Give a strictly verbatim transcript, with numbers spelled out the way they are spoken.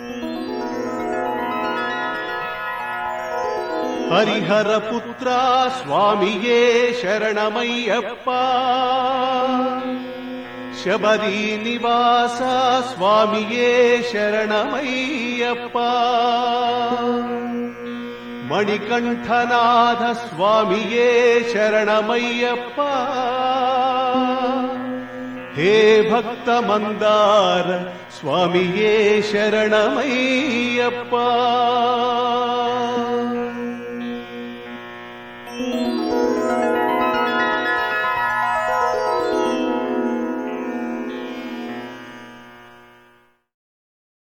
ಹರಿಹರ ಪುತ್ರ ಸ್ವಾಮಿಯೇ ಶರಣಮಯ್ಯಪ್ಪ, ಶಬರಿ ನಿವಾಸ ಸ್ವಾಮಿಯೇ ಶರಣಮಯ್ಯಪ್ಪ, ಮಣಿಕಂಠನಾಥ ಸ್ವಾಮಿಯೇ ಶರಣಮಯ್ಯಪ್ಪ, ಹೇ ಭಕ್ತ ಮಂದಾರ ಸ್ವಾಮಿಯೇ ಶರಣಮಯ್ಯಪ್ಪ.